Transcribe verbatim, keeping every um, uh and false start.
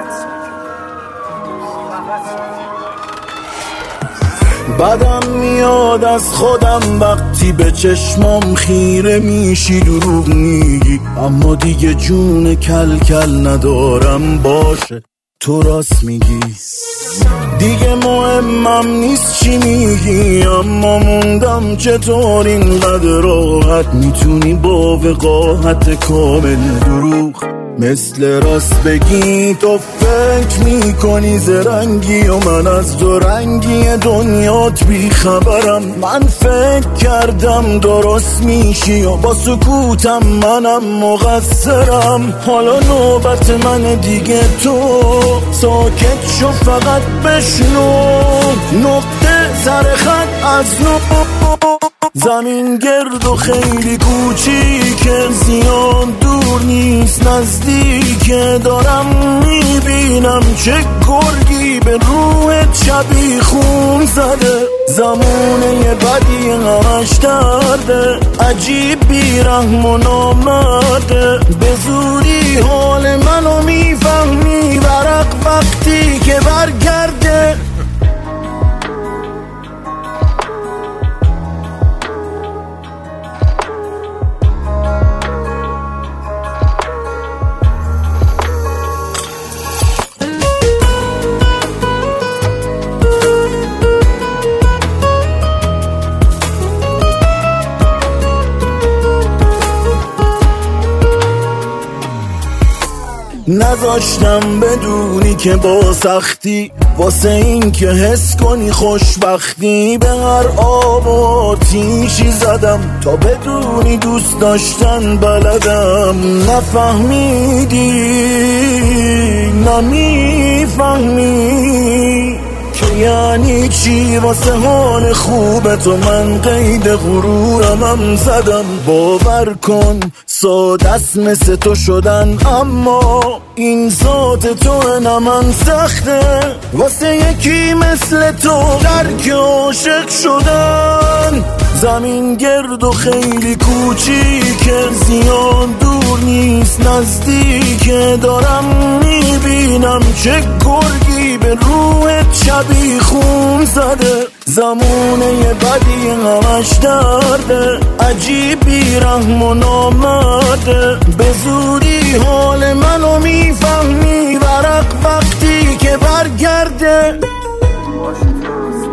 بدم میاد از خودم وقتی به چشمام خیره میشی دروغ میگی، اما دیگه جون کل کل ندارم، باشه تو راست میگی. دیگه مهمم نیست چی میگی، اما موندم چطور اینقدر راحت میتونی با وقاحت کامل دروغ مثل راست بگی. تو فکر میکنی زرنگی و من از دو رنگی دنیات بیخبرم. من فکر کردم درست میشی و با سکوتم منم مقصرم. حالا نوبت من دیگه، تو ساکت شو فقط بشنو، نقطه سر خط از نو. زمین گرد و خیلی کوچیکه، زیاد دور نیست نزدیکه. دارم میبینم چه گرگی به روحت شبیه خون زده. زمونه بدی همش درده، عجیب بیرحم و نامرده. به زودی حال منو میفهمی، ورق وقتی که برگرده. نذاشتم بدونی که با سختی، واسه این که حس کنی خوشبختی. به هر آب و آتیشی زدم تا بدونی دوست داشتن بلدم. نفهمیدی نمیفهمی که یعنی چی واسه حال خوب تو من قید غرورمم زدم. باور کن ساده است مثل تو شدن، اما این ذات تو نه من سخته. واسه یکی مثل تو درک عاشق شدن. زمین گرد و خیلی کوچیکه، زیاد دور نیست نزدیکه. دارم میبینم چه گرگی به روحت شبیه خون زده. زمونه بدی همش درده، عجیب بیرحم و نامرده. به زودی حال منو میفهمی، ورق وقتی که برگرده.